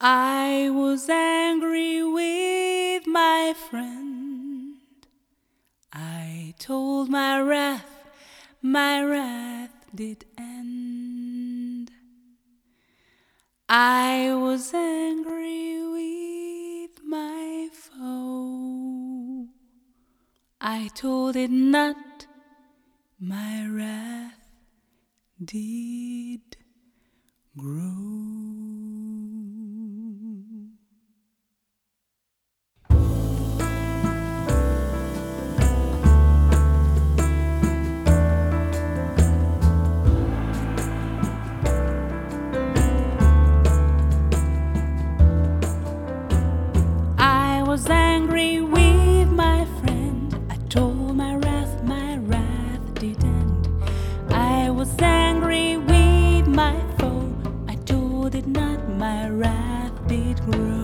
I was angry with my friend. I told my wrath did end. I was angry with my foe. I told it not, my wrath did grow. I was angry with my friend. I told my wrath did end. I was angry with my foe. I told it not, my wrath did grow.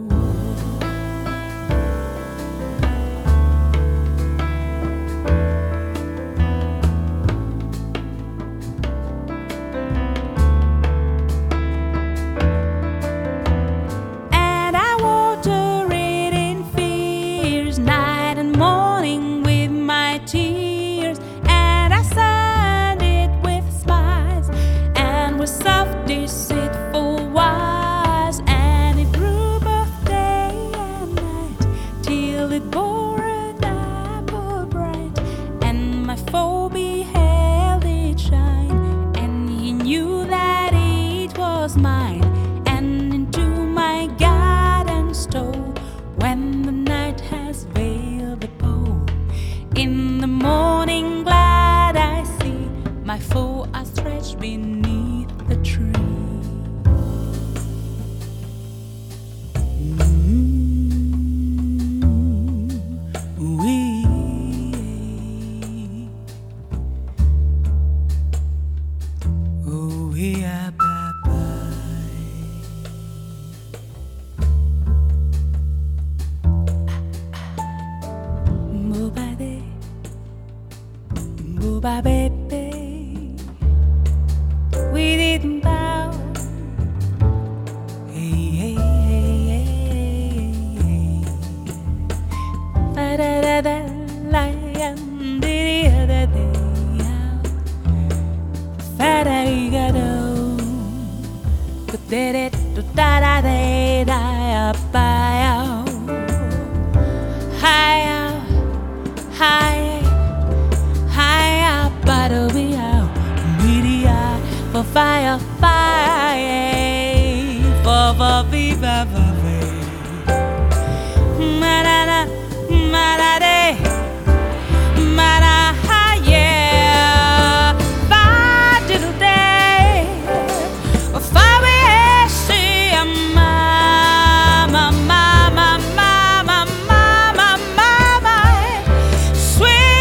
Mine, and into my garden stole. When the night has veiled the pole, in the morning glad I see my foe are stretched beneath the tree. We are Bye, baby. We didn't bow. Hey, hey, hey, hey, hey. Da da da, lion, the other day. Fada gado. Did it to da da da da da. Hi, hi. For fire, for viva, marana, marade, mara, yeah, fire day, fire, she, mama, mama, mama, mama, mama, sweet.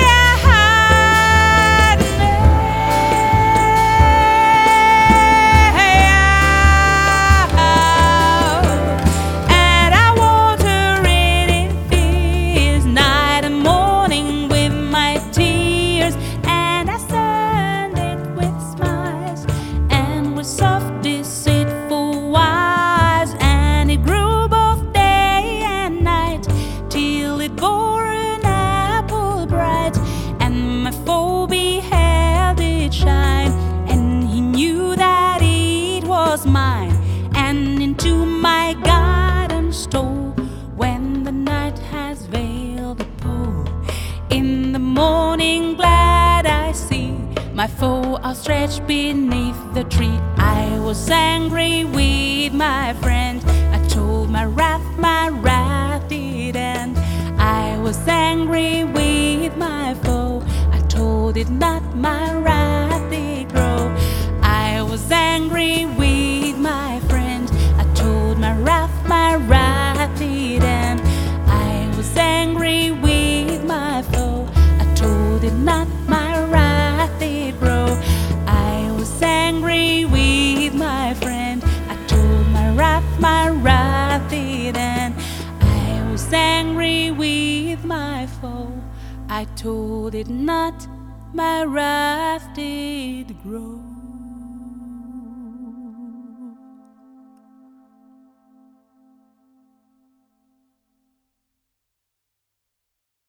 Mine, and into my garden stole. When the night has veiled the pole, in the morning glad I see my foe outstretched beneath the tree. I was angry with my friend. I told my wrath did end. I was angry with my foe. I told it not, my wrath did grow. I was angry with my friend. I told my wrath did end. I was angry with my foe. I told it not, my wrath did grow. I was angry with my friend. I told my wrath did end. I was angry with my foe. I told it not, my wrath did grow.